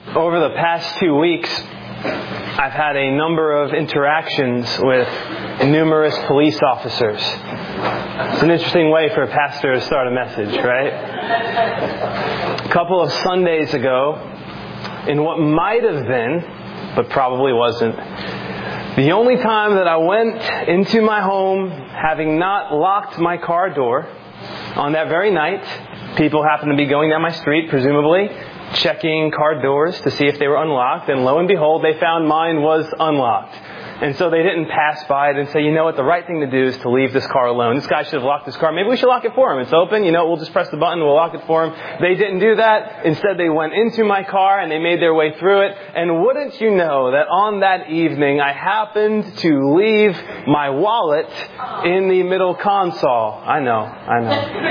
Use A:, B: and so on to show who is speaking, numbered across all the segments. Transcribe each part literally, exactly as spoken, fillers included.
A: Over the past two weeks, I've had a number of interactions with numerous police officers. It's an interesting way for a pastor to start a message, right? A couple of Sundays ago, in what might have been, but probably wasn't, the only time that I went into my home having not locked my car door, on that very night, people happened to be going down my street, presumably, checking car doors to see if they were unlocked, and lo and behold, they found mine was unlocked. And so they didn't pass by it and say, you know what, the right thing to do is to leave this car alone. This guy should have locked his car. Maybe we should lock it for him. It's open. You know, we'll just press the button. We'll lock it for him. They didn't do that. Instead, they went into my car and they made their way through it. And wouldn't you know that on that evening, I happened to leave my wallet in the middle console. I know. I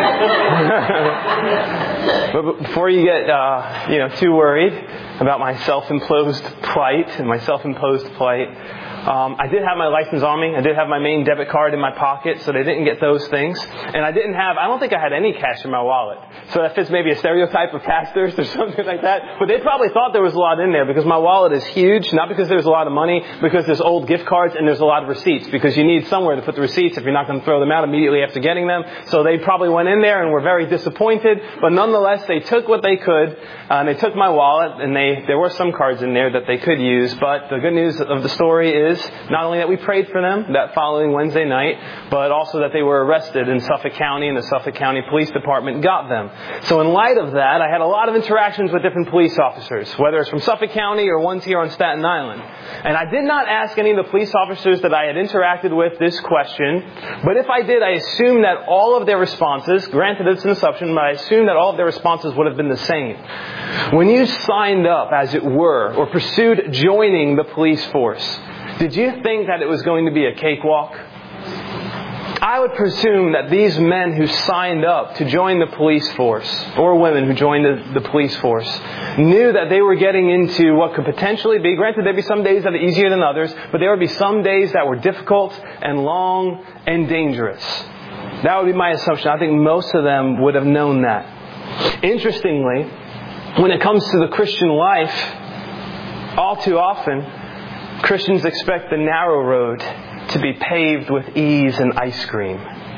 A: know. But before you get, uh, you know, too worried about my self-imposed plight and my self-imposed plight, Um, I did have my license on me. I did have my main debit card in my pocket, so they didn't get those things. And I didn't have, I don't think I had any cash in my wallet. So that fits maybe a stereotype of pastors or something like that. But they probably thought there was a lot in there because my wallet is huge. Not because there's a lot of money, because there's old gift cards and there's a lot of receipts. Because you need somewhere to put the receipts if you're not going to throw them out immediately after getting them. So they probably went in there and were very disappointed. But nonetheless, they took what they could. Uh, and they took my wallet, and they there were some cards in there that they could use. But the good news of the story is not only that we prayed for them that following Wednesday night, but also that they were arrested in Suffolk County, and the Suffolk County Police Department got them. So in light of that, I had a lot of interactions with different police officers, whether it's from Suffolk County or ones here on Staten Island. And I did not ask any of the police officers that I had interacted with this question, but if I did, I assume that all of their responses, granted it's an assumption, but I assume that all of their responses would have been the same. When you signed up, as it were, or pursued joining the police force, did you think that it was going to be a cakewalk? I would presume that these men who signed up to join the police force, or women who joined the, the police force, knew that they were getting into what could potentially be, granted there'd be some days that are easier than others, but there would be some days that were difficult and long and dangerous. That would be my assumption. I think most of them would have known that. Interestingly, when it comes to the Christian life, all too often, Christians expect the narrow road to be paved with ease and ice cream.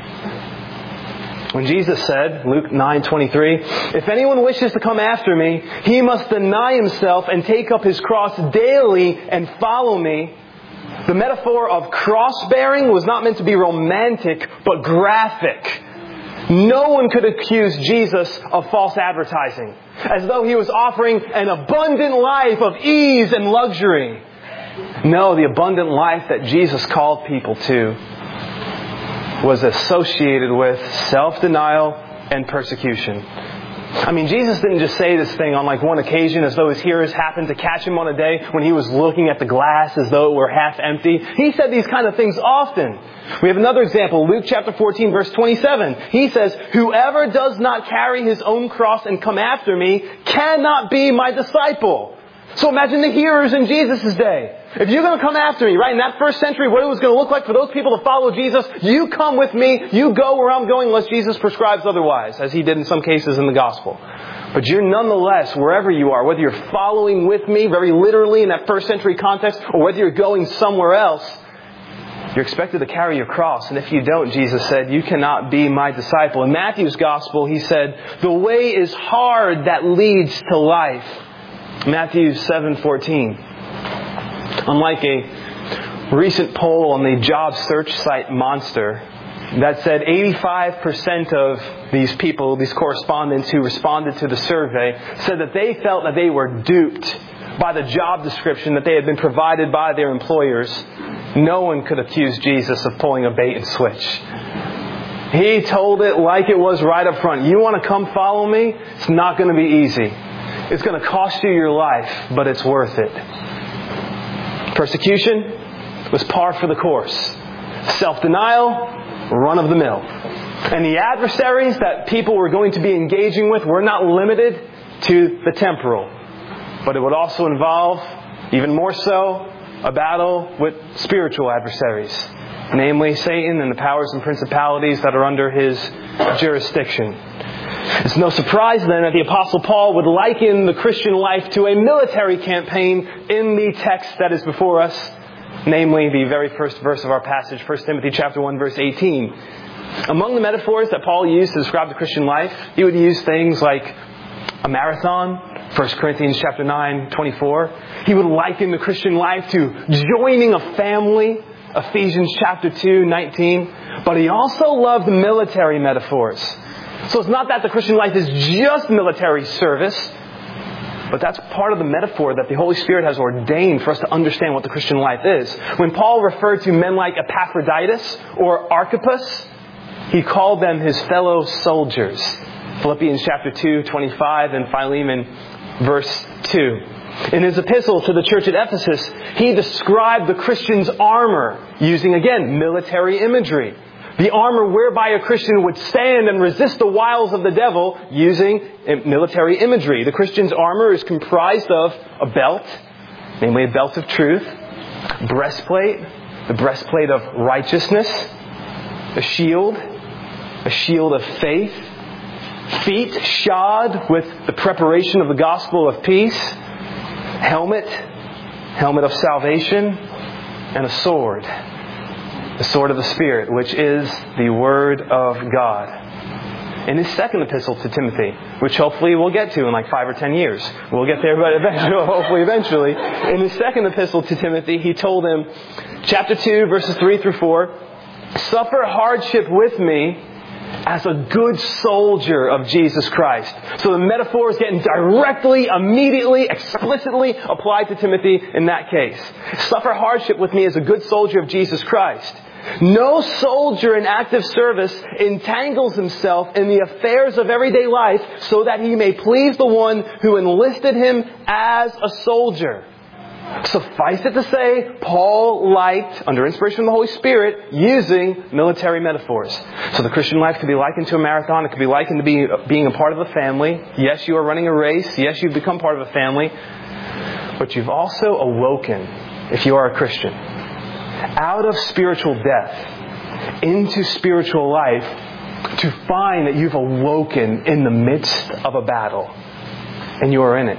A: When Jesus said, Luke nine twenty-three, if anyone wishes to come after me, he must deny himself and take up his cross daily and follow me. The metaphor of cross-bearing was not meant to be romantic, but graphic. No one could accuse Jesus of false advertising, as though he was offering an abundant life of ease and luxury. No, the abundant life that Jesus called people to was associated with self-denial and persecution. I mean, Jesus didn't just say this thing on like one occasion as though his hearers happened to catch him on a day when he was looking at the glass as though it were half empty. He said these kind of things often. We have another example, Luke chapter fourteen, verse twenty-seven. He says, whoever does not carry his own cross and come after me cannot be my disciple. So imagine the hearers in Jesus' day. If you're going to come after me, right, in that first century, what it was going to look like for those people to follow Jesus, you come with me, you go where I'm going unless Jesus prescribes otherwise, as he did in some cases in the gospel. But you're nonetheless, wherever you are, whether you're following with me very literally in that first century context, or whether you're going somewhere else, you're expected to carry your cross. And if you don't, Jesus said, you cannot be my disciple. In Matthew's gospel, he said, the way is hard that leads to life. Matthew seven fourteen. Unlike a recent poll on the job search site Monster that said eighty-five percent of these people, these correspondents who responded to the survey, said that they felt that they were duped by the job description that they had been provided by their employers. No one could accuse Jesus of pulling a bait and switch. He told it like it was right up front. You want to come follow me? It's not going to be easy. It's going to cost you your life, but it's worth it. Persecution was par for the course. Self-denial, run of the mill. And the adversaries that people were going to be engaging with were not limited to the temporal, but it would also involve, even more so, a battle with spiritual adversaries, namely Satan and the powers and principalities that are under his jurisdiction. It's no surprise then that the Apostle Paul would liken the Christian life to a military campaign in the text that is before us, namely the very first verse of our passage, First Timothy chapter one, verse eighteen. Among the metaphors that Paul used to describe the Christian life, he would use things like a marathon, First Corinthians chapter nine, twenty-four. He would liken the Christian life to joining a family, Ephesians chapter two, nineteen. But he also loved military metaphors. So it's not that the Christian life is just military service, but that's part of the metaphor that the Holy Spirit has ordained for us to understand what the Christian life is. When Paul referred to men like Epaphroditus or Archippus, he called them his fellow soldiers. Philippians chapter two, twenty-five, and Philemon verse two. In his epistle to the church at Ephesus, he described the Christian's armor using, again, military imagery. The armor whereby a Christian would stand and resist the wiles of the devil using military imagery. The Christian's armor is comprised of a belt, namely a belt of truth, breastplate, the breastplate of righteousness, a shield, a shield of faith, feet shod with the preparation of the gospel of peace, helmet, helmet of salvation, and a sword. The sword of the Spirit, which is the Word of God. In his second epistle to Timothy, which hopefully we'll get to in like five or ten years. We'll get there, but eventually, hopefully eventually. In his second epistle to Timothy, he told him, chapter two, verses three through four, "Suffer hardship with me as a good soldier of Jesus Christ." So the metaphor is getting directly, immediately, explicitly applied to Timothy in that case. Suffer hardship with me as a good soldier of Jesus Christ. No soldier in active service entangles himself in the affairs of everyday life so that he may please the one who enlisted him as a soldier. Suffice it to say, Paul liked, under inspiration from the Holy Spirit, using military metaphors. So the Christian life could be likened to a marathon. It could be likened to be, being a part of a family. Yes, you are running a race. Yes, you've become part of a family. But you've also awoken, if you are a Christian, out of spiritual death into spiritual life to find that you've awoken in the midst of a battle. And you are in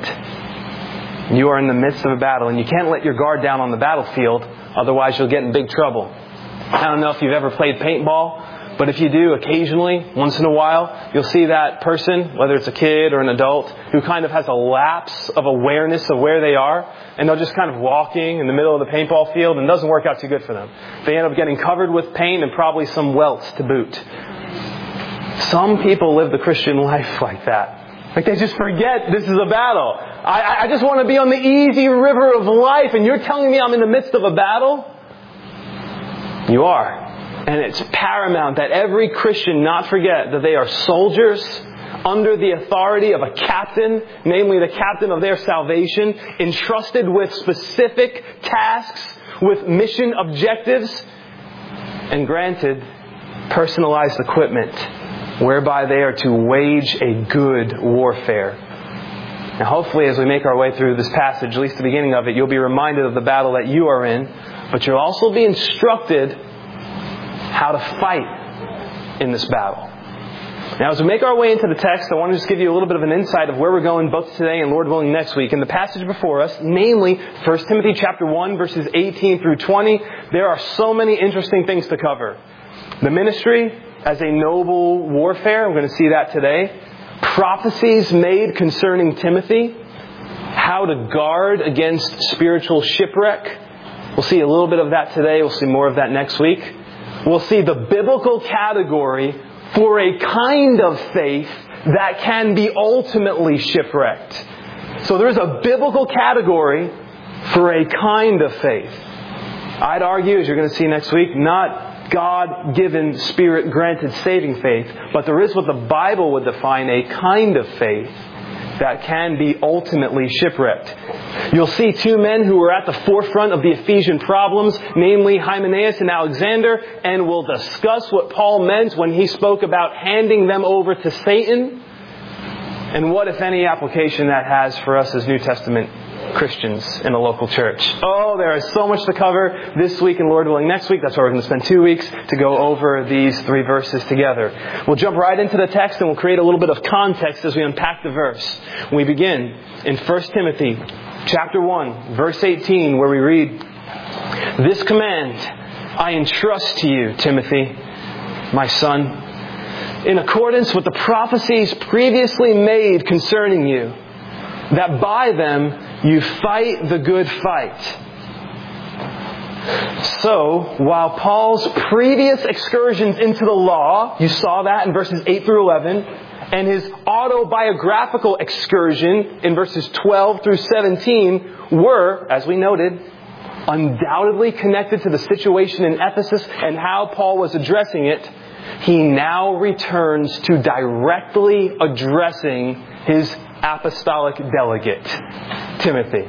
A: it. You are in the midst of a battle, and you can't let your guard down on the battlefield, otherwise you'll get in big trouble. I don't know if you've ever played paintball, but if you do, occasionally, once in a while, you'll see that person, whether it's a kid or an adult, who kind of has a lapse of awareness of where they are, and they're just kind of walking in the middle of the paintball field, and it doesn't work out too good for them. They end up getting covered with paint and probably some welts to boot. Some people live the Christian life like that. Like they just forget this is a battle. I, I just want to be on the easy river of life, and you're telling me I'm in the midst of a battle? You are. And it's paramount that every Christian not forget that they are soldiers under the authority of a captain, namely the captain of their salvation, entrusted with specific tasks, with mission objectives, and granted personalized equipment whereby they are to wage a good warfare. Now hopefully as we make our way through this passage, at least the beginning of it, you'll be reminded of the battle that you are in, but you'll also be instructed how to fight in this battle. Now as we make our way into the text, I want to just give you a little bit of an insight of where we're going both today and Lord willing next week. In the passage before us, namely First Timothy chapter one, verses eighteen through twenty, there are so many interesting things to cover. The ministry as a noble warfare, we're going to see that today. Prophecies made concerning Timothy. How to guard against spiritual shipwreck. We'll see a little bit of that today. We'll see more of that next week. We'll see the biblical category for a kind of faith that can be ultimately shipwrecked. So there is a biblical category for a kind of faith. I'd argue, as you're going to see next week, not God-given, Spirit-granted saving faith, but there is what the Bible would define a kind of faith that can be ultimately shipwrecked. You'll see two men who were at the forefront of the Ephesian problems, namely Hymenaeus and Alexander, and we'll discuss what Paul meant when he spoke about handing them over to Satan, and what, if any, application that has for us as New Testament Christians in a local church? Oh, there is so much to cover this week and Lord willing next week. That's why we're going to spend two weeks to go over these three verses together. We'll jump right into the text and we'll create a little bit of context as we unpack the verse. We begin in First Timothy chapter one, verse eighteen, where we read, "This command I entrust to you, Timothy, my son, in accordance with the prophecies previously made concerning you, that by them you fight the good fight." So, while Paul's previous excursions into the law, you saw that in verses eight through eleven, and his autobiographical excursion in verses twelve through seventeen were, as we noted, undoubtedly connected to the situation in Ephesus and how Paul was addressing it, he now returns to directly addressing his apostolic delegate, Timothy.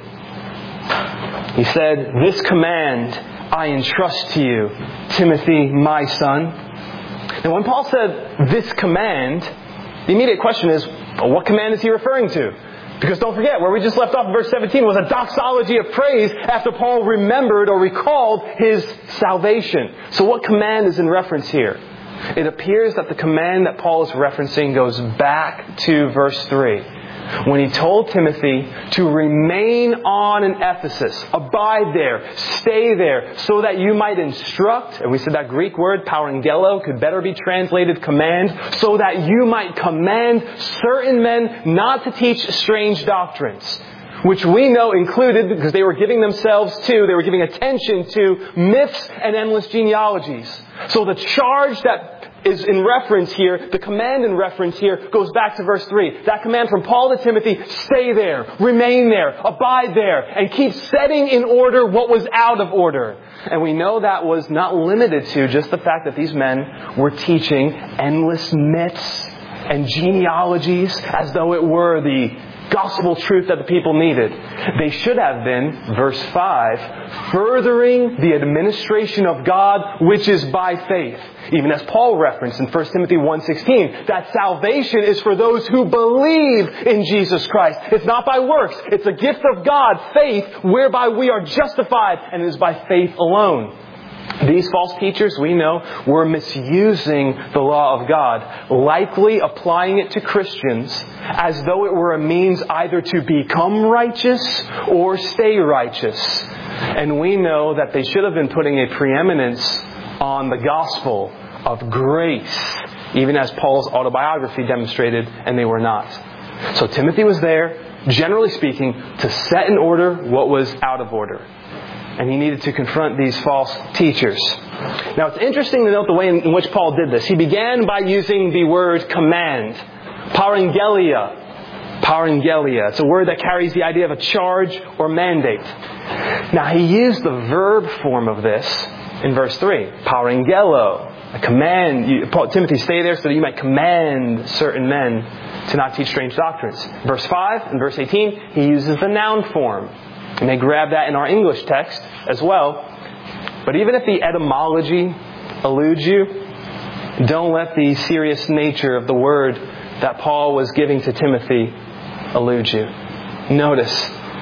A: He said, "This command I entrust to you, Timothy, my son." And when Paul said, "this command," the immediate question is, well, what command is he referring to? Because don't forget, where we just left off in verse seventeen was a doxology of praise after Paul remembered or recalled his salvation. So what command is in reference here? It appears that the command that Paul is referencing goes back to verse three, when he told Timothy to remain on in Ephesus, abide there, stay there, so that you might instruct, and we said that Greek word, parangelo, could better be translated command, so that you might command certain men not to teach strange doctrines, which we know included, because they were giving themselves to, they were giving attention to myths and endless genealogies. So the charge that is in reference here, the command in reference here, goes back to verse three. That command from Paul to Timothy, stay there, remain there, abide there, and keep setting in order what was out of order. And we know that was not limited to just the fact that these men were teaching endless myths and genealogies as though it were the gospel truth that the people needed. They should have been, verse five, furthering the administration of God, which is by faith. Even as Paul referenced in First Timothy one sixteen, that salvation is for those who believe in Jesus Christ. It's not by works. It's a gift of God, faith, whereby we are justified, and it is by faith alone. These false teachers, we know, were misusing the law of God, likely applying it to Christians as though it were a means either to become righteous or stay righteous. And we know that they should have been putting a preeminence on the gospel of grace, even as Paul's autobiography demonstrated, and they were not. So Timothy was there, generally speaking, to set in order what was out of order. And he needed to confront these false teachers. Now it's interesting to note the way in which Paul did this. He began by using the word command. Parangelia. Parangelia. It's a word that carries the idea of a charge or mandate. Now he used the verb form of this in verse three. Parangelo. A command. You, Paul, Timothy, stay there so that you might command certain men to not teach strange doctrines. Verse five and verse eighteen, he uses the noun form. You may grab that in our English text as well. But even if the etymology eludes you, don't let the serious nature of the word that Paul was giving to Timothy elude you. Notice,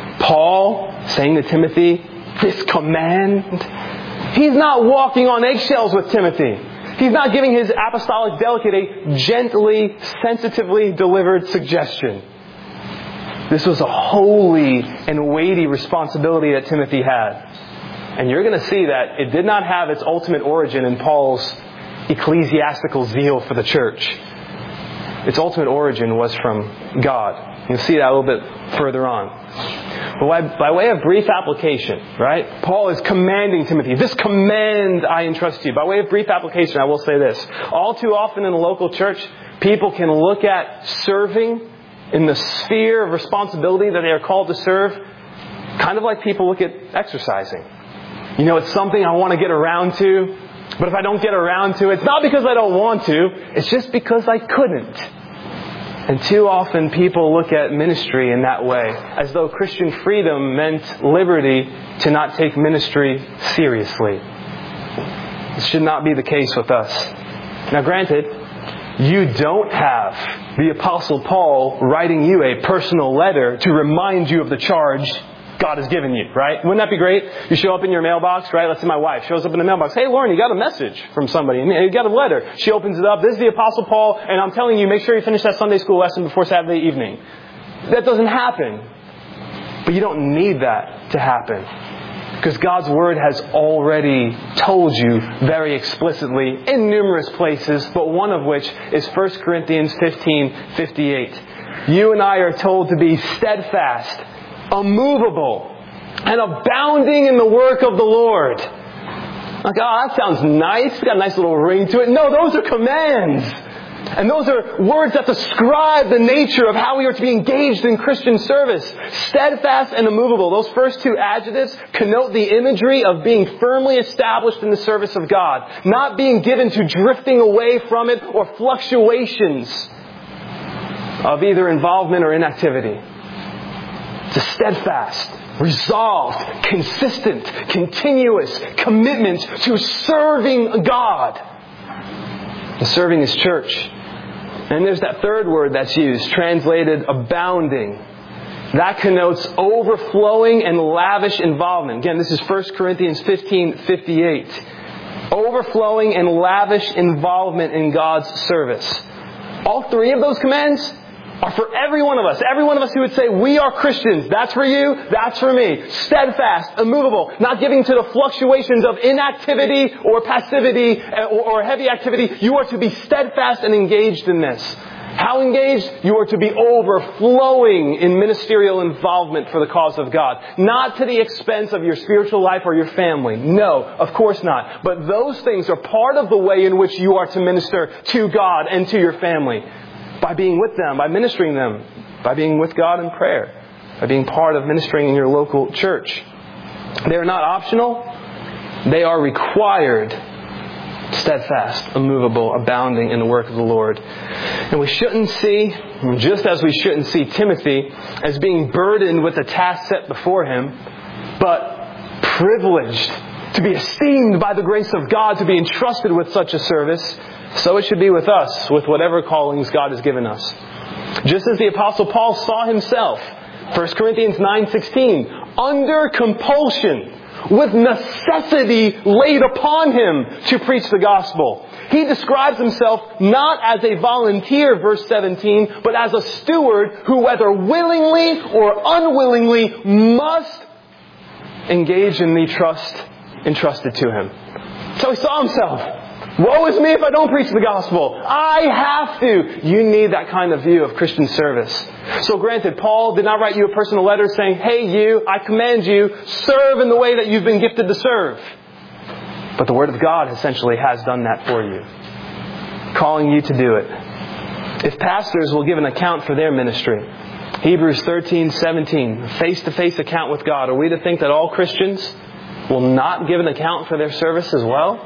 A: Paul saying to Timothy, this command, he's not walking on eggshells with Timothy. He's not giving his apostolic delegate a gently, sensitively delivered suggestion. This was a holy and weighty responsibility that Timothy had. And you're going to see that it did not have its ultimate origin in Paul's ecclesiastical zeal for the church. Its ultimate origin was from God. You'll see that a little bit further on. But by, by way of brief application, right? Paul is commanding Timothy, this command I entrust to you. By way of brief application, I will say this. All too often in the local church, people can look at serving in the sphere of responsibility that they are called to serve, kind of like people look at exercising. You know, it's something I want to get around to, but if I don't get around to it, it's not because I don't want to, it's just because I couldn't. And too often people look at ministry in that way, as though Christian freedom meant liberty to not take ministry seriously. This should not be the case with us. Now granted, you don't have the Apostle Paul writing you a personal letter to remind you of the charge God has given you, right? Wouldn't that be great? You show up in your mailbox, right? Let's say my wife shows up in the mailbox. Hey, Lauren, you got a message from somebody. You got a letter. She opens it up. This is the Apostle Paul, and I'm telling you, make sure you finish that Sunday school lesson before Saturday evening. That doesn't happen. But you don't need that to happen. Because God's Word has already told you very explicitly in numerous places, but one of which is First Corinthians fifteen fifty-eight. You and I are told to be steadfast, immovable, and abounding in the work of the Lord. Like, oh, that sounds nice. It's got a nice little ring to it. No, those are commands. And those are words that describe the nature of how we are to be engaged in Christian service. Steadfast and immovable. Those first two adjectives connote the imagery of being firmly established in the service of God. Not being given to drifting away from it or fluctuations of either involvement or inactivity. It's a steadfast, resolved, consistent, continuous commitment to serving God. And serving His church. And there's that third word that's used, translated abounding. That connotes overflowing and lavish involvement. Again, this is First Corinthians fifteen fifty-eight. Overflowing and lavish involvement in God's service. All three of those commands are for every one of us. Every one of us who would say, we are Christians. That's for you. That's for me. Steadfast, immovable, not giving to the fluctuations of inactivity or passivity or heavy activity. You are to be steadfast and engaged in this. How engaged? You are to be overflowing in ministerial involvement for the cause of God. Not to the expense of your spiritual life or your family. No, of course not. But those things are part of the way in which you are to minister to God and to your family. By being with them, by ministering them, by being with God in prayer, by being part of ministering in your local church. They are not optional. They are required. Steadfast, immovable, abounding in the work of the Lord. And we shouldn't see, just as we shouldn't see Timothy as being burdened with the task set before him, but privileged to be esteemed by the grace of God to be entrusted with such a service. So it should be with us, with whatever callings God has given us. Just as the Apostle Paul saw himself, First Corinthians nine sixteen, under compulsion, with necessity laid upon him to preach the gospel. He describes himself not as a volunteer, verse seventeen, but as a steward who, whether willingly or unwillingly, must engage in the trust entrusted to him. So he saw himself. Woe is me if I don't preach the gospel. I have to. You need that kind of view of Christian service. So granted, Paul did not write you a personal letter saying, hey you, I command you, serve in the way that you've been gifted to serve. But the Word of God essentially has done that for you. Calling you to do it. If pastors will give an account for their ministry, Hebrews thirteen seventeen, face-to-face account with God, are we to think that all Christians will not give an account for their service as well?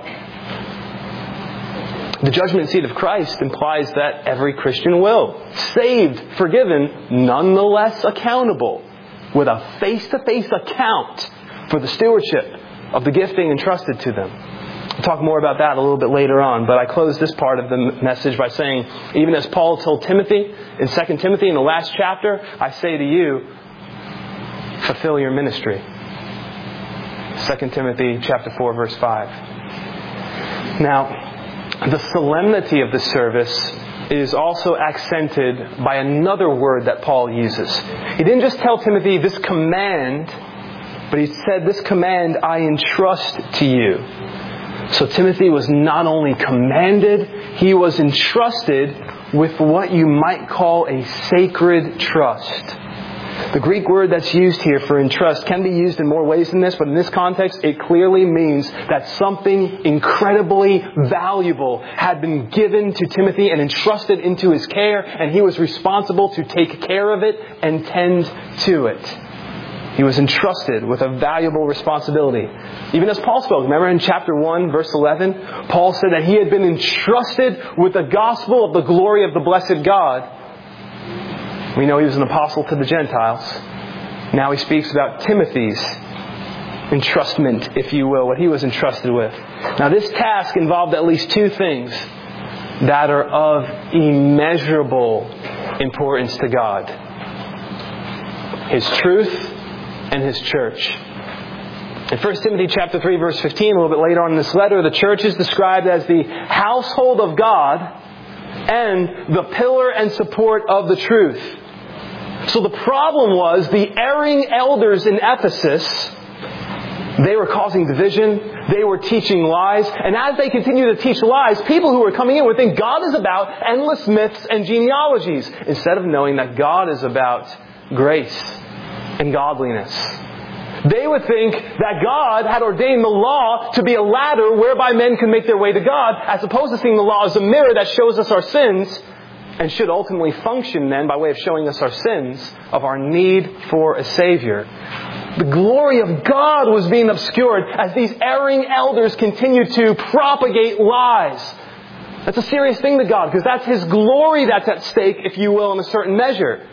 A: The judgment seat of Christ implies that every Christian will. Saved, forgiven, nonetheless accountable. With a face-to-face account for the stewardship of the gifting entrusted to them. We'll talk more about that a little bit later on. But I close this part of the message by saying, even as Paul told Timothy in Second Timothy in the last chapter, I say to you, fulfill your ministry. Second Timothy chapter four, verse five. Now, the solemnity of the service is also accented by another word that Paul uses. He didn't just tell Timothy this command, but he said, this command I entrust to you. So Timothy was not only commanded, he was entrusted with what you might call a sacred trust. The Greek word that's used here for entrust can be used in more ways than this, but in this context, it clearly means that something incredibly valuable had been given to Timothy and entrusted into his care, and he was responsible to take care of it and tend to it. He was entrusted with a valuable responsibility. Even as Paul spoke, remember in chapter one, verse eleven, Paul said that he had been entrusted with the gospel of the glory of the blessed God. We know he was an apostle to the Gentiles. Now he speaks about Timothy's entrustment, if you will, what he was entrusted with. Now this task involved at least two things that are of immeasurable importance to God. His truth and His church. In First Timothy chapter three, verse fifteen, a little bit later on in this letter, the church is described as the household of God and the pillar and support of the truth. So the problem was the erring elders in Ephesus, they were causing division. They were teaching lies. And as they continue to teach lies, people who were coming in would think God is about endless myths and genealogies, instead of knowing that God is about grace and godliness. They would think that God had ordained the law to be a ladder whereby men can make their way to God, as opposed to seeing the law as a mirror that shows us our sins, and should ultimately function then by way of showing us our sins of our need for a Savior. The glory of God was being obscured as these erring elders continued to propagate lies. That's a serious thing to God, because that's His glory that's at stake, if you will, in a certain measure.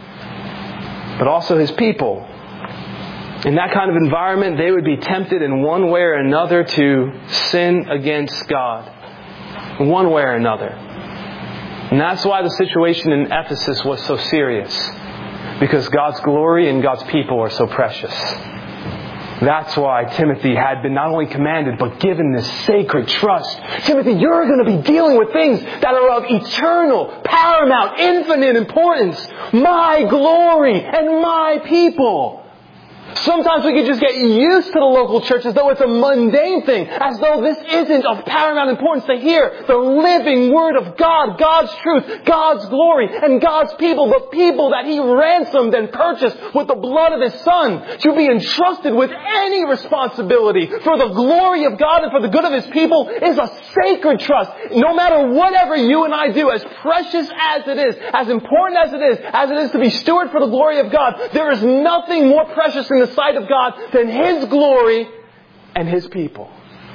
A: But also His people. In that kind of environment, they would be tempted in one way or another to sin against God. In one way or another. And that's why the situation in Ephesus was so serious. Because God's glory and God's people are so precious. That's why Timothy had been not only commanded, but given this sacred trust. Timothy, you're going to be dealing with things that are of eternal, paramount, infinite importance. My glory and my people. Sometimes we can just get used to the local church as though it's a mundane thing, as though this isn't of paramount importance to hear the living Word of God, God's truth, God's glory, and God's people, the people that He ransomed and purchased with the blood of His Son, to be entrusted with any responsibility for the glory of God and for the good of His people is a sacred trust. No matter whatever you and I do, as precious as it is, as important as it is, as it is to be steward for the glory of God, there is nothing more precious in the sight of God than His glory and His people.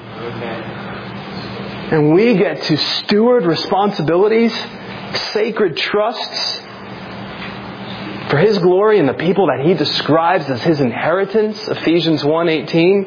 A: And we get to steward responsibilities, sacred trusts for His glory and the people that He describes as His inheritance. Ephesians one eighteen.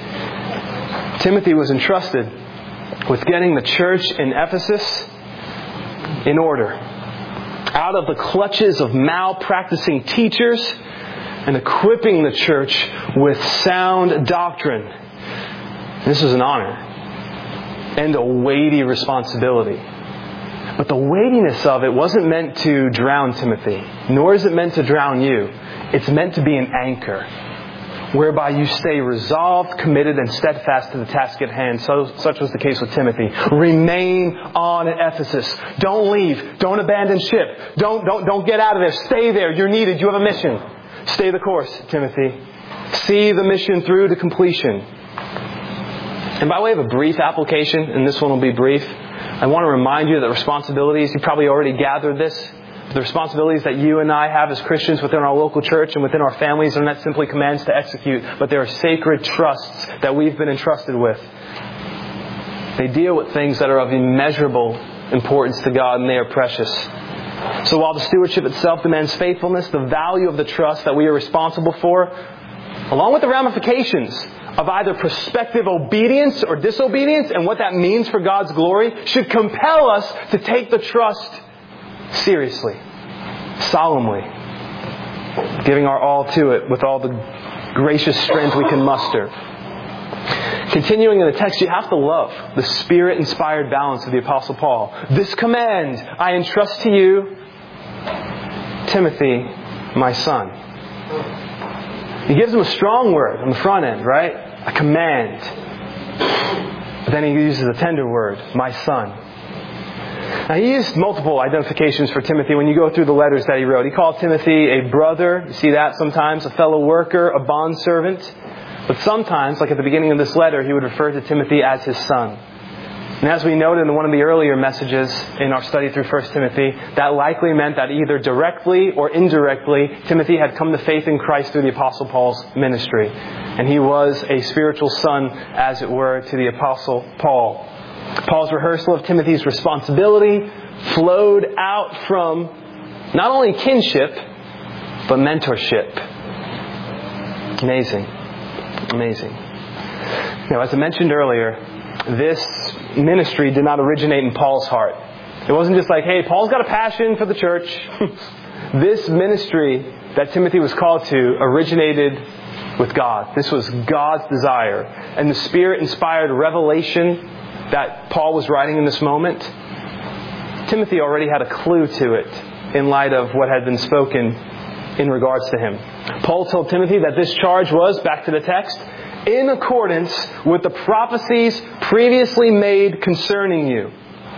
A: Timothy was entrusted with getting the church in Ephesus in order, out of the clutches of malpracticing teachers, and equipping the church with sound doctrine. This is an honor and a weighty responsibility. But the weightiness of it wasn't meant to drown Timothy, nor is it meant to drown you. It's meant to be an anchor, whereby you stay resolved, committed, and steadfast to the task at hand. So, such was the case with Timothy. Remain on at Ephesus. Don't leave. Don't abandon ship. Don't, don't, don't get out of there. Stay there. You're needed. You have a mission. Stay the course, Timothy. See the mission through to completion. And by way of a brief application, and this one will be brief, I want to remind you that responsibilities, you probably already gathered this, the responsibilities that you and I have as Christians within our local church and within our families are not simply commands to execute, but they are sacred trusts that we've been entrusted with. They deal with things that are of immeasurable importance to God, and they are precious. So while the stewardship itself demands faithfulness, the value of the trust that we are responsible for, along with the ramifications of either prospective obedience or disobedience and what that means for God's glory, should compel us to take the trust seriously, solemnly, giving our all to it with all the gracious strength we can muster. Continuing in the text, you have to love the Spirit-inspired balance of the Apostle Paul. This command I entrust to you, Timothy, my son. He gives him a strong word on the front end, right? A command. But then he uses a tender word, my son. Now, he used multiple identifications for Timothy when you go through the letters that he wrote. He called Timothy a brother. You see that sometimes. A fellow worker, a bondservant. But sometimes, like at the beginning of this letter, he would refer to Timothy as his son. And as we noted in one of the earlier messages in our study through First Timothy, that likely meant that either directly or indirectly, Timothy had come to faith in Christ through the Apostle Paul's ministry. And he was a spiritual son, as it were, to the Apostle Paul. Paul's rehearsal of Timothy's responsibility flowed out from not only kinship, but mentorship. Amazing. Amazing. Now, as I mentioned earlier, this ministry did not originate in Paul's heart. It wasn't just like, hey, Paul's got a passion for the church. This ministry that Timothy was called to originated with God. This was God's desire. And the Spirit-inspired revelation that Paul was writing in this moment, Timothy already had a clue to it in light of what had been spoken in regards to him. Paul told Timothy that this charge was, back to the text, in accordance with the prophecies previously made concerning you.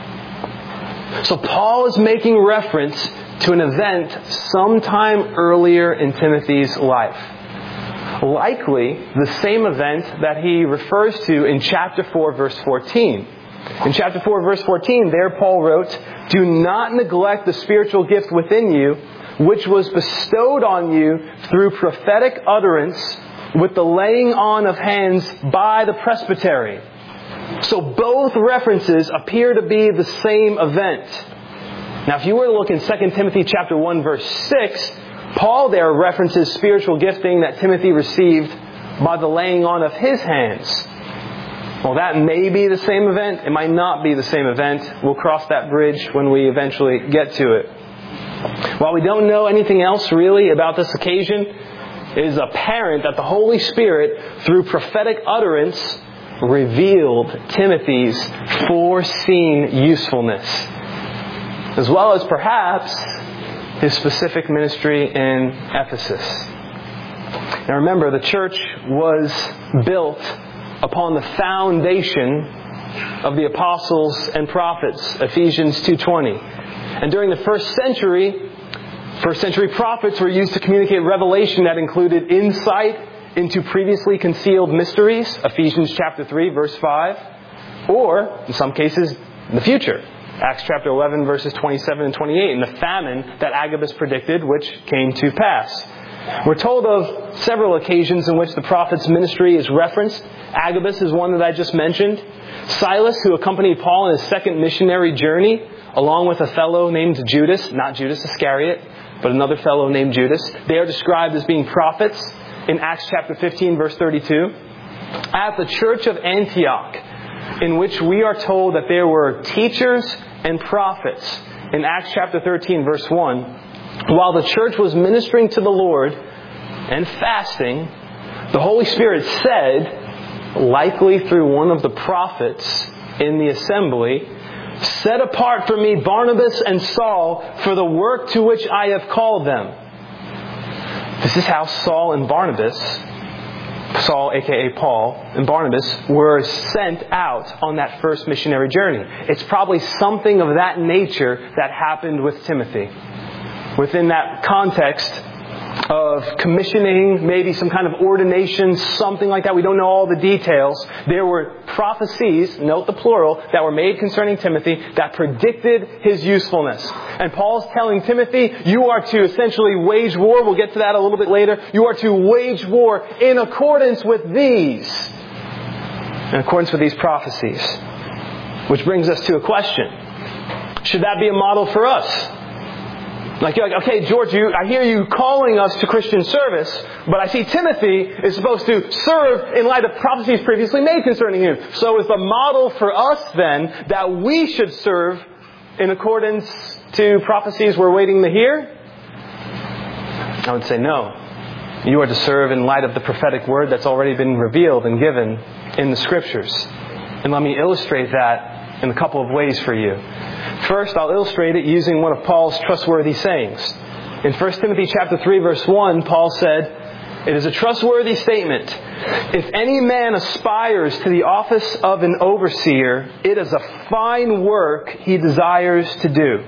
A: So Paul is making reference to an event sometime earlier in Timothy's life. Likely the same event that he refers to in chapter four, verse fourteen. In chapter four, verse fourteen, there Paul wrote, "Do not neglect the spiritual gift within you, which was bestowed on you through prophetic utterance with the laying on of hands by the presbytery." So both references appear to be the same event. Now if you were to look in Second Timothy chapter one, verse six, Paul there references spiritual gifting that Timothy received by the laying on of his hands. Well, that may be the same event. It might not be the same event. We'll cross that bridge when we eventually get to it. While we don't know anything else really about this occasion, it is apparent that the Holy Spirit, through prophetic utterance, revealed Timothy's foreseen usefulness, as well as perhaps his specific ministry in Ephesus. Now remember, the church was built upon the foundation of the apostles and prophets, Ephesians two twenty. And during the first century, first century prophets were used to communicate revelation that included insight into previously concealed mysteries, Ephesians chapter three, verse five, or, in some cases, the future, Acts chapter eleven, verses twenty-seven and twenty-eight, and the famine that Agabus predicted, which came to pass. We're told of several occasions in which the prophet's ministry is referenced. Agabus is one that I just mentioned. Silas, who accompanied Paul on his second missionary journey, along with a fellow named Judas, not Judas Iscariot, but another fellow named Judas. They are described as being prophets in Acts chapter fifteen, verse thirty-two. At the church of Antioch, in which we are told that there were teachers and prophets, in Acts chapter thirteen, verse one, while the church was ministering to the Lord and fasting, the Holy Spirit said, likely through one of the prophets in the assembly, "Set apart for me Barnabas and Saul for the work to which I have called them." This is how Saul and Barnabas, Saul aka Paul, and Barnabas were sent out on that first missionary journey. It's probably something of that nature that happened with Timothy. Within that context of commissioning, maybe some kind of ordination, something like that. We don't know all the details. There were prophecies, note the plural, that were made concerning Timothy that predicted his usefulness. And Paul's telling Timothy, you are to essentially wage war. We'll get to that a little bit later. You are to wage war in accordance with these. In accordance with these prophecies. Which brings us to a question. Should that be a model for us? Like, you're like, okay, George, you, I hear you calling us to Christian service, but I see Timothy is supposed to serve in light of prophecies previously made concerning him. So is the model for us then that we should serve in accordance to prophecies we're waiting to hear? I would say no. You are to serve in light of the prophetic word that's already been revealed and given in the Scriptures. And let me illustrate that in a couple of ways for you. First, I'll illustrate it using one of Paul's trustworthy sayings. In First Timothy chapter three, verse one, Paul said, "It is a trustworthy statement. If any man aspires to the office of an overseer, it is a fine work he desires to do."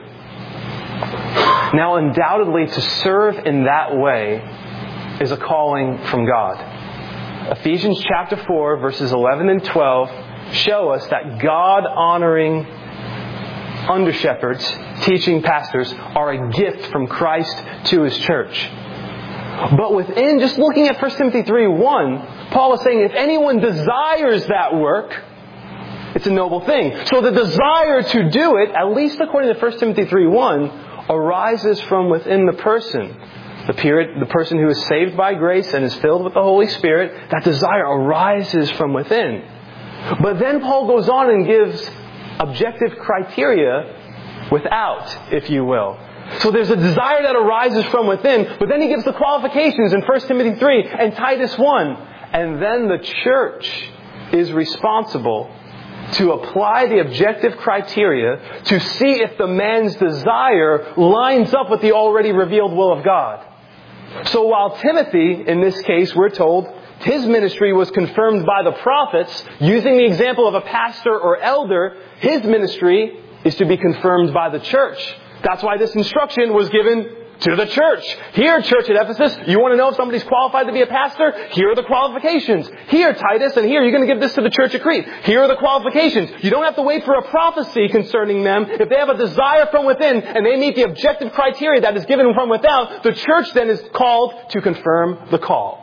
A: Now, undoubtedly, to serve in that way is a calling from God. Ephesians chapter four, verses eleven and twelve show us that God-honoring under-shepherds, teaching pastors, are a gift from Christ to His church. But within, just looking at First Timothy three one, Paul is saying if anyone desires that work, it's a noble thing. So the desire to do it, at least according to First Timothy three one, arises from within the person. The, period, the person who is saved by grace and is filled with the Holy Spirit, that desire arises from within. But then Paul goes on and gives objective criteria without, if you will. So there's a desire that arises from within, but then he gives the qualifications in First Timothy three and Titus one. And then the church is responsible to apply the objective criteria to see if the man's desire lines up with the already revealed will of God. So while Timothy, in this case, we're told, his ministry was confirmed by the prophets, using the example of a pastor or elder, his ministry is to be confirmed by the church. That's why this instruction was given to the church. Here, church at Ephesus, you want to know if somebody's qualified to be a pastor? Here are the qualifications. Here, Titus, and here, you're going to give this to the church of Crete. Here are the qualifications. You don't have to wait for a prophecy concerning them. If they have a desire from within and they meet the objective criteria that is given from without, the church then is called to confirm the call.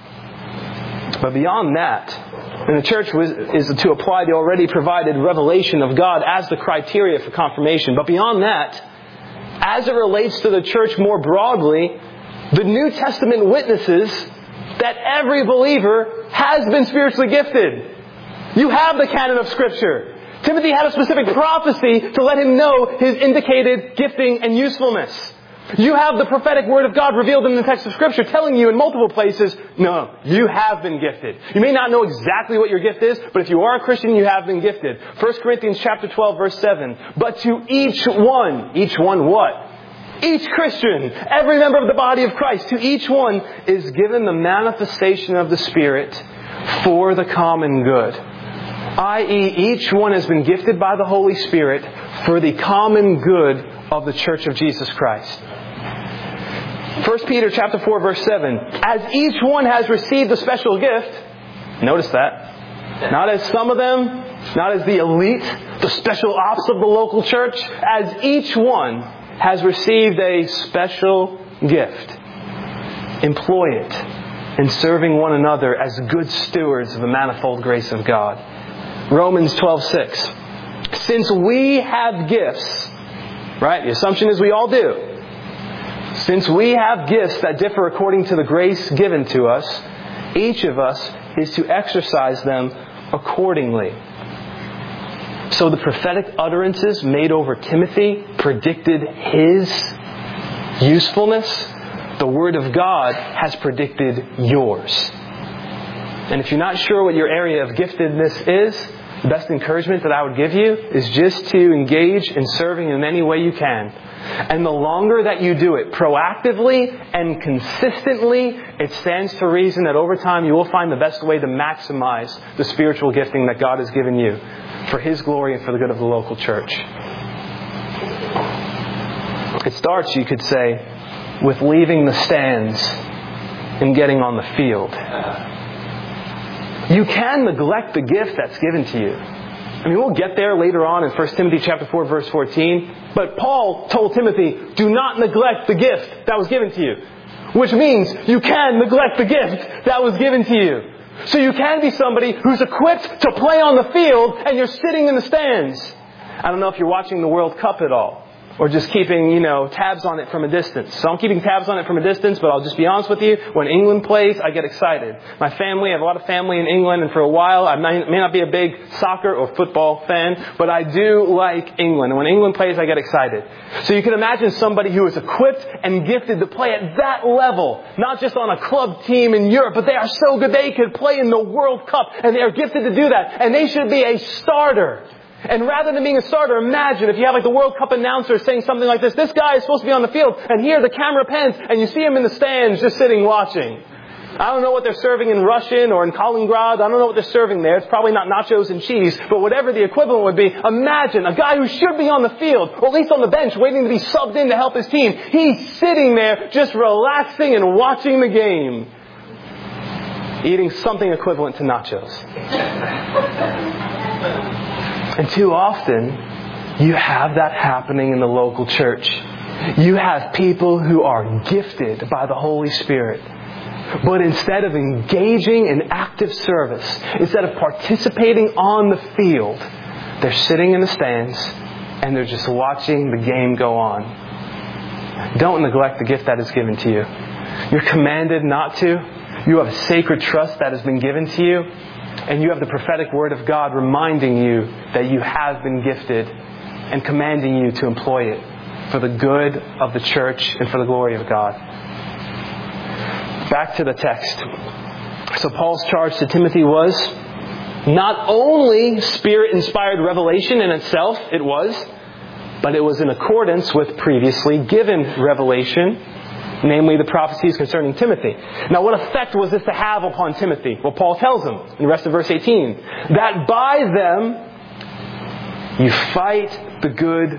A: But beyond that, and the church was, is to apply the already provided revelation of God as the criteria for confirmation. But beyond that, as it relates to the church more broadly, the New Testament witnesses that every believer has been spiritually gifted. You have the canon of Scripture. Timothy had a specific prophecy to let him know his indicated gifting and usefulness. You have the prophetic word of God revealed in the text of Scripture telling you in multiple places, no, you have been gifted. You may not know exactly what your gift is, but if you are a Christian, you have been gifted. First Corinthians chapter twelve, verse seven. But to each one, each one what? Each Christian, every member of the body of Christ, to each one is given the manifestation of the Spirit for the common good. that is, each one has been gifted by the Holy Spirit for the common good of the Church of Jesus Christ. First Peter chapter four, verse seven. As each one has received a special gift, notice that, not as some of them, not as the elite, the special ops of the local church, as each one has received a special gift, employ it in serving one another as good stewards of the manifold grace of God. Romans twelve six. Since we have gifts, right? The assumption is we all do. Since we have gifts that differ according to the grace given to us, each of us is to exercise them accordingly. So the prophetic utterances made over Timothy predicted his usefulness. The Word of God has predicted yours. And if you're not sure what your area of giftedness is, the best encouragement that I would give you is just to engage in serving in any way you can. And the longer that you do it proactively and consistently, it stands to reason that over time you will find the best way to maximize the spiritual gifting that God has given you for His glory and for the good of the local church. It starts, you could say, with leaving the stands and getting on the field. You can neglect the gift that's given to you. I mean, we'll get there later on in First Timothy chapter four, verse fourteen. But Paul told Timothy, do not neglect the gift that was given to you. Which means you can neglect the gift that was given to you. So you can be somebody who's equipped to play on the field and you're sitting in the stands. I don't know if you're watching the World Cup at all. Or just keeping, you know, tabs on it from a distance. So I'm keeping tabs on it from a distance, but I'll just be honest with you. When England plays, I get excited. My family, I have a lot of family in England, and for a while, I may not be a big soccer or football fan, but I do like England. And when England plays, I get excited. So you can imagine somebody who is equipped and gifted to play at that level. Not just on a club team in Europe, but they are so good they could play in the World Cup, and they are gifted to do that. And they should be a starter. And rather than being a starter, imagine if you have like the World Cup announcer saying something like this. This guy is supposed to be on the field, and here the camera pans, and you see him in the stands just sitting watching. I don't know what they're serving in Russian or in Kaliningrad. I don't know what they're serving there. It's probably not nachos and cheese, but whatever the equivalent would be. Imagine a guy who should be on the field, or at least on the bench, waiting to be subbed in to help his team. He's sitting there just relaxing and watching the game, eating something equivalent to nachos. And too often, you have that happening in the local church. You have people who are gifted by the Holy Spirit. But instead of engaging in active service, instead of participating on the field, they're sitting in the stands and they're just watching the game go on. Don't neglect the gift that is given to you. You're commanded not to. You have a sacred trust that has been given to you. And you have the prophetic word of God reminding you that you have been gifted and commanding you to employ it. for the good of the church and for the glory of God. Back to the text. So Paul's charge to Timothy was not only Spirit-inspired revelation in itself, it was, but it was in accordance with previously given revelation, namely the prophecies concerning Timothy. Now, what effect was this to have upon Timothy? Well, Paul tells him in the rest of verse eighteen, that by them you fight the good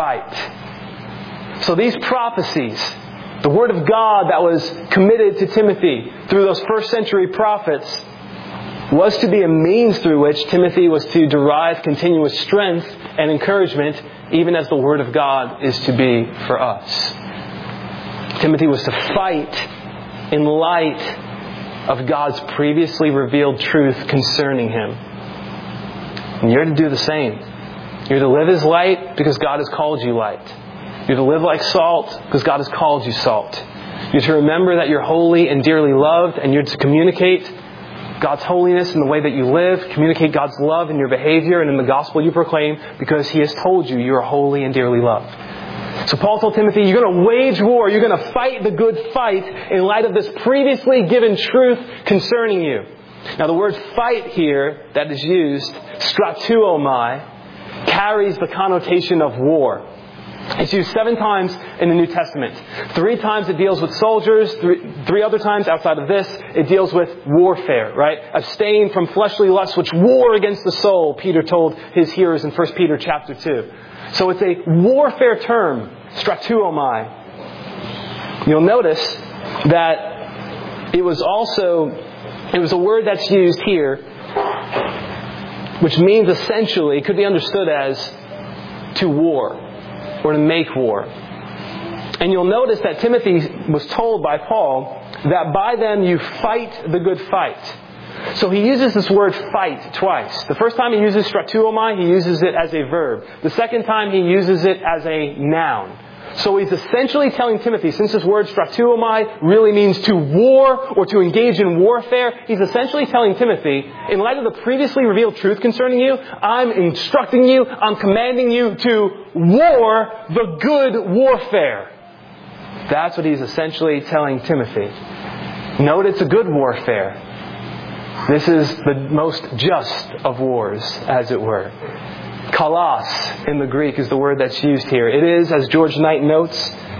A: fight. So these prophecies, the Word of God that was committed to Timothy through those first century prophets, was to be a means through which Timothy was to derive continuous strength and encouragement, even as the Word of God is to be for us. Timothy was to fight in light of God's previously revealed truth concerning him. And you're to do the same. You're to live as light because God has called you light. You're to live like salt because God has called you salt. You're to remember that you're holy and dearly loved, and you're to communicate God's holiness in the way that you live, communicate God's love in your behavior and in the gospel you proclaim, because He has told you you are holy and dearly loved. So Paul told Timothy, you're going to wage war, you're going to fight the good fight in light of this previously given truth concerning you. Now the word fight here that is used, stratuomai, carries the connotation of war. It's used seven times in the New Testament. Three times it deals with soldiers. Three, three other times outside of this, it deals with warfare, right? Abstain from fleshly lusts which war against the soul, Peter told his hearers in First Peter chapter two. So it's a warfare term, stratuomai. You'll notice that it was also, it was a word that's used here, which means essentially, could be understood as to war, or to make war. And you'll notice that Timothy was told by Paul that by them you fight the good fight. So he uses this word fight twice. The first time he uses stratuomai, he uses it as a verb. The second time he uses it as a noun. So he's essentially telling Timothy, since this word stratuomai really means to war or to engage in warfare, he's essentially telling Timothy, in light of the previously revealed truth concerning you, I'm instructing you, I'm commanding you to war the good warfare. That's what he's essentially telling Timothy. Note it's a good warfare. This is the most just of wars, as it were. Kalos in the Greek is the word that's used here. It is, as George Knight notes,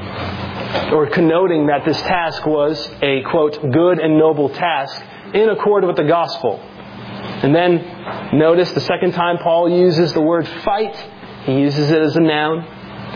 A: or connoting that this task was a, quote, good and noble task in accord with the gospel. And then notice the second time Paul uses the word fight, he uses it as a noun.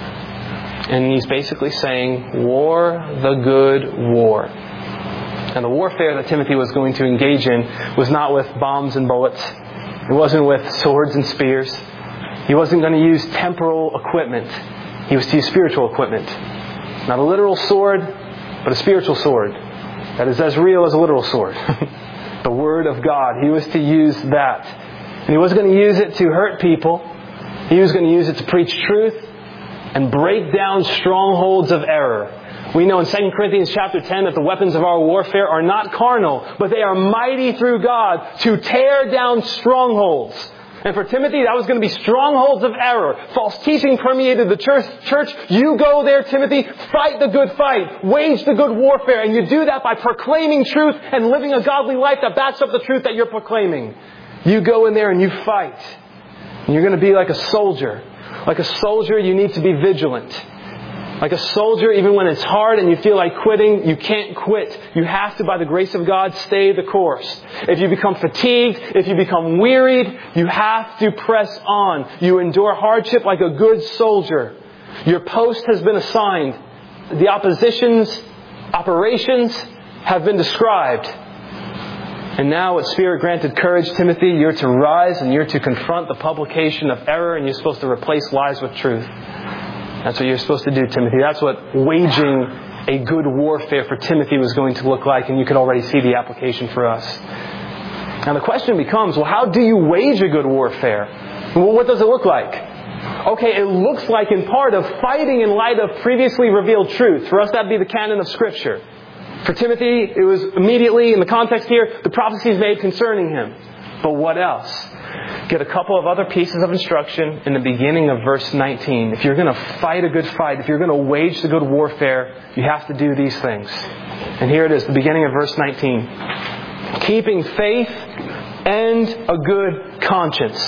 A: And he's basically saying, war the good war. And the warfare that Timothy was going to engage in was not with bombs and bullets. It wasn't with swords and spears. He wasn't going to use temporal equipment. He was to use spiritual equipment. Not a literal sword, but a spiritual sword. That is as real as a literal sword. The Word of God. He was to use that. And he wasn't going to use it to hurt people. He was going to use it to preach truth and break down strongholds of error. We know in Second Corinthians chapter ten that the weapons of our warfare are not carnal, but they are mighty through God to tear down strongholds. And for Timothy, that was going to be strongholds of error. False teaching permeated the church. Church, you go there, Timothy, fight the good fight, wage the good warfare, and you do that by proclaiming truth and living a godly life that backs up the truth that you're proclaiming. You go in there and you fight. And you're going to be like a soldier. Like a soldier, you need to be vigilant. Like a soldier, even when it's hard and you feel like quitting, you can't quit. You have to, by the grace of God, stay the course. If you become fatigued, if you become wearied, you have to press on. You endure hardship like a good soldier. Your post has been assigned. The opposition's operations have been described. And now with Spirit-granted courage, Timothy, you're to rise and you're to confront the publication of error, and you're supposed to replace lies with truth. That's what you're supposed to do, Timothy. That's what waging a good warfare for Timothy was going to look like, and you could already see the application for us. Now the question becomes, well, how do you wage a good warfare? Well, what does it look like? Okay, it looks like in part of fighting in light of previously revealed truth. For us, that would be the canon of Scripture. For Timothy, it was immediately, in the context here, the prophecies made concerning him. But what else? get a couple of other pieces of instruction in the beginning of verse nineteen. If you're going to fight a good fight, if you're going to wage the good warfare, you have to do these things. And here it is, the beginning of verse nineteen. Keeping faith and a good conscience.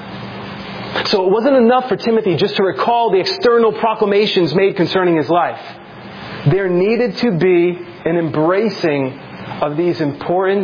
A: So it wasn't enough for Timothy just to recall the external proclamations made concerning his life. There needed to be an embracing of these important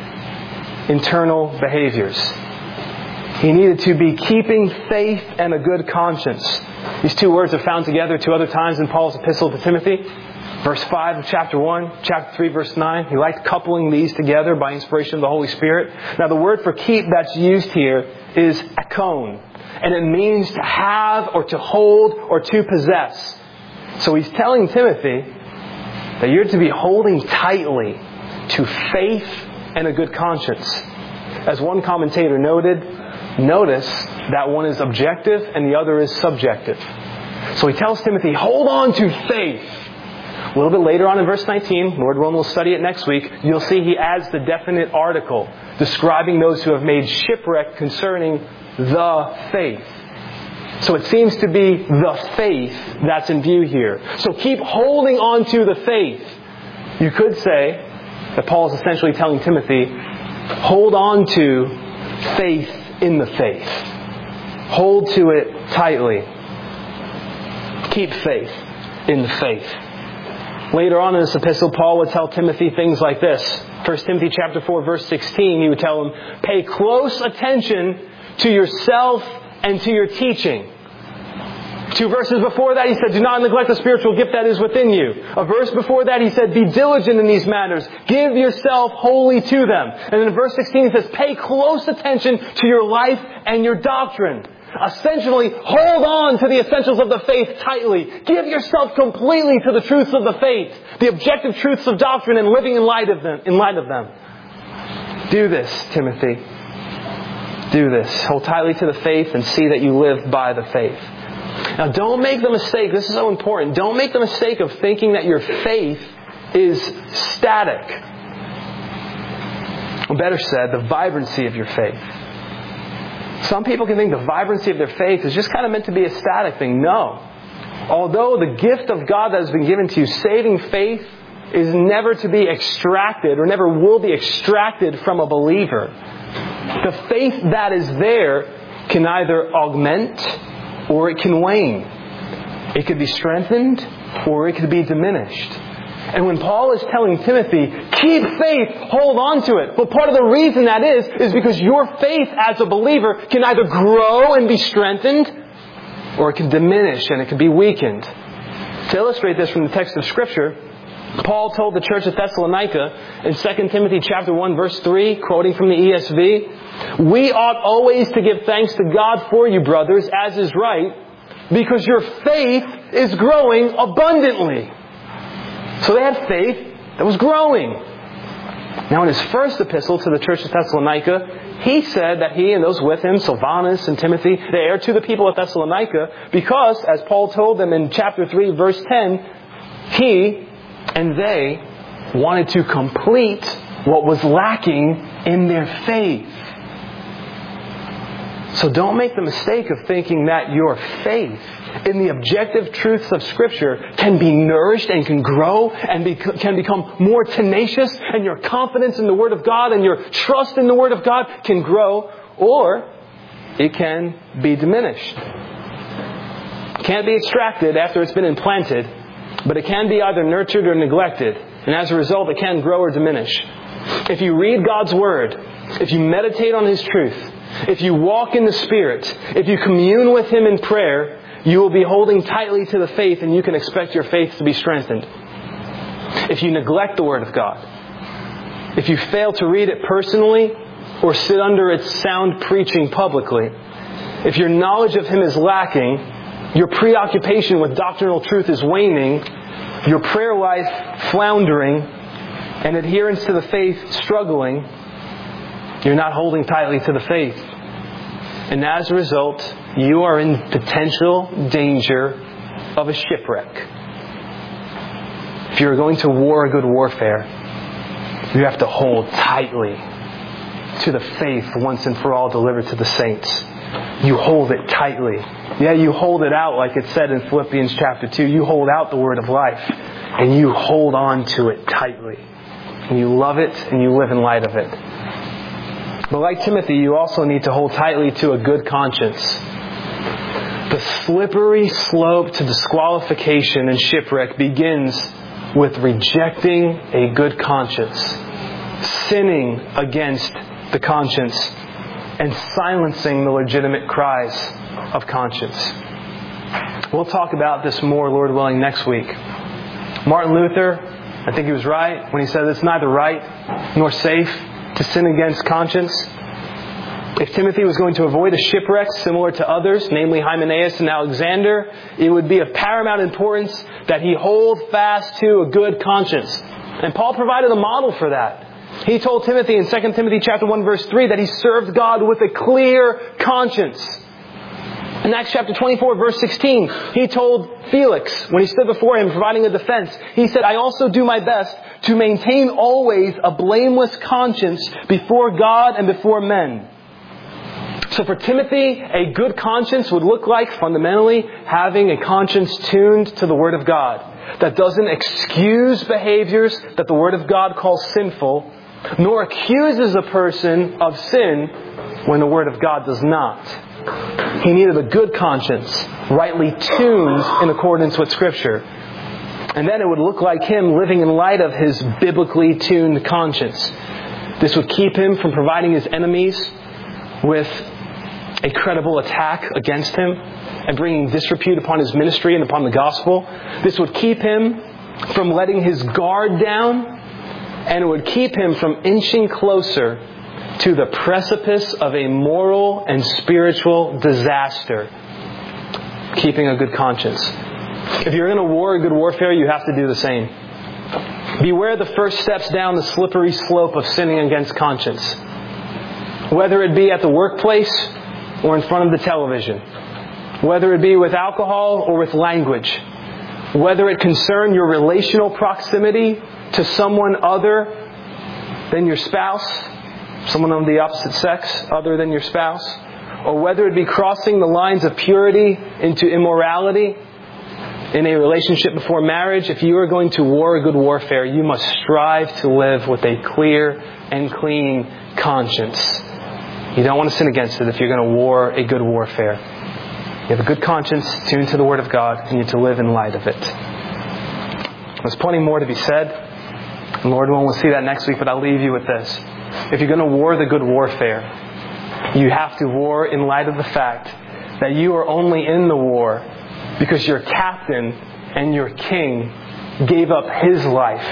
A: internal behaviors. He needed to be keeping faith and a good conscience. These two words are found together two other times in Paul's epistle to Timothy. Verse five of chapter one, chapter three, verse nine. He liked coupling these together by inspiration of the Holy Spirit. Now the word for keep that's used here is akon. And it means to have or to hold or to possess. So he's telling Timothy that you're to be holding tightly to faith and a good conscience. As one commentator noted, notice that one is objective and the other is subjective. So he tells Timothy, hold on to faith. A little bit later on in verse nineteen, Lord willing, we'll study it next week, you'll see he adds the definite article describing those who have made shipwreck concerning the faith. So it seems to be the faith that's in view here. So keep holding on to the faith. You could say that Paul is essentially telling Timothy, hold on to faith in the faith. Hold to it tightly. Keep faith in the faith. Later on in this epistle, Paul would tell Timothy things like this. First Timothy chapter four, verse sixteen, he would tell him, pay close attention to yourself and to your teaching. Two verses before that, he said, do not neglect the spiritual gift that is within you. A verse before that, he said, be diligent in these matters. Give yourself wholly to them. And in verse sixteen, he says, pay close attention to your life and your doctrine. Essentially, hold on to the essentials of the faith tightly. Give yourself completely to the truths of the faith, the objective truths of doctrine, and living in light of them. In light of them. Do this, Timothy. Do this. Hold tightly to the faith and see that you live by the faith. Now, don't make the mistake. This is so important. Don't make the mistake of thinking that your faith is static. Or better said, the vibrancy of your faith. Some people can think the vibrancy of their faith is just kind of meant to be a static thing. No. Although the gift of God that has been given to you, saving faith, is never to be extracted or never will be extracted from a believer. The faith that is there can either augment or it can wane. It could be strengthened or it could be diminished. And when Paul is telling Timothy, keep faith, hold on to it. Well, part of the reason that is, is because your faith as a believer can either grow and be strengthened, or it can diminish and it can be weakened. To illustrate this from the text of Scripture, Paul told the church at Thessalonica in Second Timothy chapter one, verse three, quoting from the E S V, we ought always to give thanks to God for you, brothers, as is right, because your faith is growing abundantly. So they had faith that was growing. Now in his first epistle to the church of Thessalonica, he said that he and those with him, Silvanus and Timothy, they are to the people of Thessalonica because, as Paul told them in chapter three, verse ten, he and they wanted to complete what was lacking in their faith. So don't make the mistake of thinking that your faith in the objective truths of Scripture can be nourished and can grow and be, can become more tenacious, and your confidence in the Word of God and your trust in the Word of God can grow, or it can be diminished. It can't be extracted after it's been implanted, but it can be either nurtured or neglected, and as a result it can grow or diminish. If you read God's Word, if you meditate on His truth, if you walk in the Spirit, if you commune with Him in prayer, you will be holding tightly to the faith, and you can expect your faith to be strengthened. If you neglect the Word of God, if you fail to read it personally or sit under its sound preaching publicly, if your knowledge of Him is lacking, your preoccupation with doctrinal truth is waning, your prayer life floundering, and adherence to the faith struggling, you're not holding tightly to the faith. And as a result, you are in potential danger of a shipwreck. If you're going to war a good warfare, you have to hold tightly to the faith once and for all delivered to the saints. You hold it tightly. Yeah, you hold it out like it said in Philippians chapter two. You hold out the word of life and you hold on to it tightly. And you love it and you live in light of it. But like Timothy, you also need to hold tightly to a good conscience. The slippery slope to disqualification and shipwreck begins with rejecting a good conscience, sinning against the conscience, and silencing the legitimate cries of conscience. We'll talk about this more, Lord willing, next week. Martin Luther, I think he was right when he said it's neither right nor safe to sin against conscience. If Timothy was going to avoid a shipwreck similar to others, namely Hymenaeus and Alexander, it would be of paramount importance that he hold fast to a good conscience. And Paul provided a model for that. He told Timothy in Second Timothy chapter one verse three that he served God with a clear conscience. In Acts chapter twenty-four verse sixteen, he told Felix, when he stood before him providing a defense, he said, I also do my best to maintain always a blameless conscience before God and before men. So for Timothy, a good conscience would look like fundamentally having a conscience tuned to the Word of God that doesn't excuse behaviors that the Word of God calls sinful, nor accuses a person of sin when the Word of God does not. He needed a good conscience, rightly tuned in accordance with Scripture. And then it would look like him living in light of his biblically tuned conscience. This would keep him from providing his enemies with a credible attack against him and bringing disrepute upon his ministry and upon the gospel. This would keep him from letting his guard down, and it would keep him from inching closer to the precipice of a moral and spiritual disaster. Keeping a good conscience. If you're in a war, a good warfare, you have to do the same. Beware the first steps down the slippery slope of sinning against conscience. Whether it be at the workplace or in front of the television. Whether it be with alcohol or with language. Whether it concern your relational proximity to someone other than your spouse, someone of the opposite sex other than your spouse, or whether it be crossing the lines of purity into immorality in a relationship before marriage, if you are going to war a good warfare, you must strive to live with a clear and clean conscience. You don't want to sin against it if you're going to war a good warfare. You have a good conscience, tuned to the Word of God, and you need to live in light of it. There's plenty more to be said. And Lord willing, we'll see that next week, but I'll leave you with this. If you're going to war the good warfare, you have to war in light of the fact that you are only in the war because your captain and your king gave up his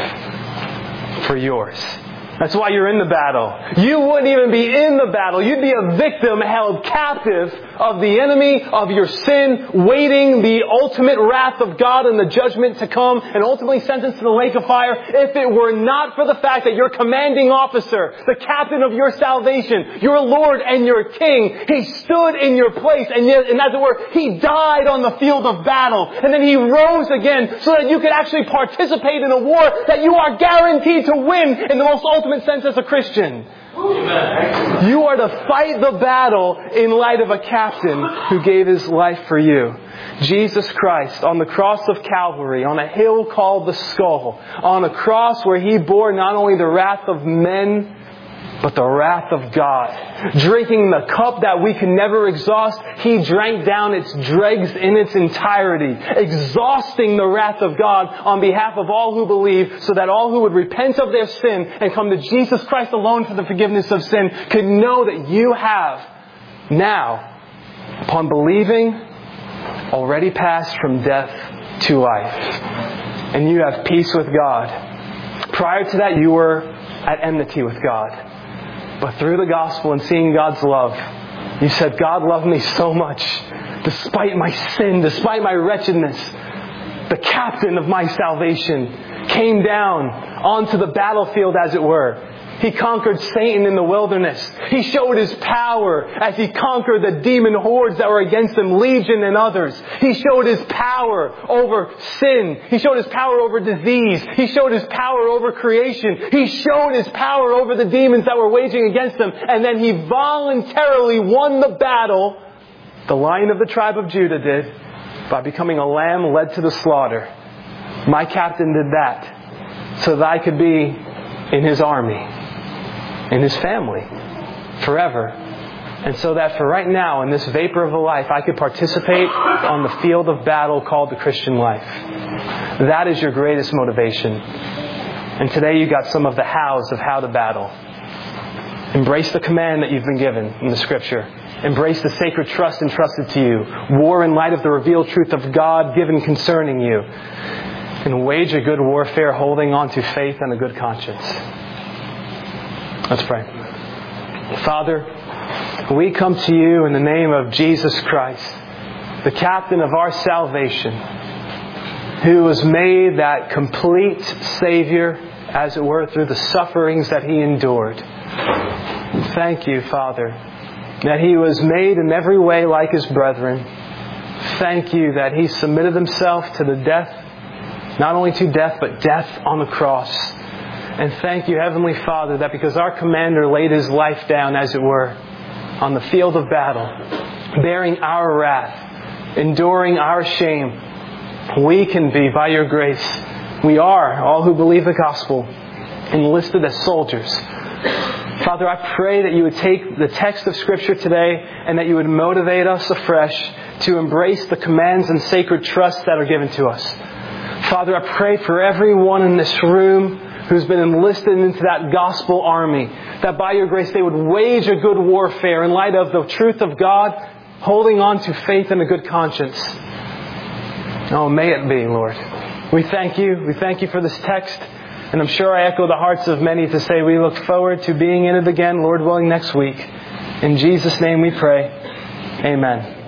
A: life for yours. That's why you're in the battle. You wouldn't even be in the battle. You'd be a victim held captive of the enemy, of your sin, waiting the ultimate wrath of God and the judgment to come, and ultimately sentenced to the lake of fire, if it were not for the fact that your commanding officer, the captain of your salvation, your Lord and your King, He stood in your place, and, yet, and as it were, He died on the field of battle, and then He rose again so that you could actually participate in a war that you are guaranteed to win in the most ultimate sense as a Christian. Amen. You are to fight the battle in light of a captain who gave his life for you. Jesus Christ on the cross of Calvary, on a hill called the Skull, on a cross where He bore not only the wrath of men, but the wrath of God. Drinking the cup that we can never exhaust, He drank down its dregs in its entirety, exhausting the wrath of God on behalf of all who believe, so that all who would repent of their sin and come to Jesus Christ alone for the forgiveness of sin could know that you have now, upon believing, already passed from death to life. And you have peace with God. Prior to that, you were at enmity with God. But through the gospel and seeing God's love, you said, God loved me so much, despite my sin, despite my wretchedness. The captain of my salvation came down onto the battlefield, as it were. He conquered Satan in the wilderness. He showed His power as He conquered the demon hordes that were against Him, Legion and others. He showed His power over sin. He showed His power over disease. He showed His power over creation. He showed His power over the demons that were waging against Him. And then He voluntarily won the battle, the Lion of the tribe of Judah did, by becoming a lamb led to the slaughter. My captain did that so that I could be in His army, in His family, forever. And so that for right now, in this vapor of a life, I could participate on the field of battle called the Christian life. That is your greatest motivation. And today you got some of the hows of how to battle. Embrace the command that you've been given in the Scripture. Embrace the sacred trust entrusted to you. War in light of the revealed truth of God given concerning you. And wage a good warfare holding on to faith and a good conscience. Let's pray. Father, we come to You in the name of Jesus Christ, the captain of our salvation, who was made that complete Savior, as it were, through the sufferings that He endured. Thank You, Father, that He was made in every way like His brethren. Thank You that He submitted Himself to the death, not only to death, but death on the cross. And thank You, Heavenly Father, that because our commander laid His life down, as it were, on the field of battle, bearing our wrath, enduring our shame, we can be, by Your grace, we are, all who believe the gospel, enlisted as soldiers. Father, I pray that You would take the text of Scripture today and that You would motivate us afresh to embrace the commands and sacred trusts that are given to us. Father, I pray for everyone in this room who's been enlisted into that gospel army, that by Your grace they would wage a good warfare in light of the truth of God, holding on to faith and a good conscience. Oh, may it be, Lord. We thank You. We thank You for this text. And I'm sure I echo the hearts of many to say we look forward to being in it again, Lord willing, next week. In Jesus' name we pray. Amen.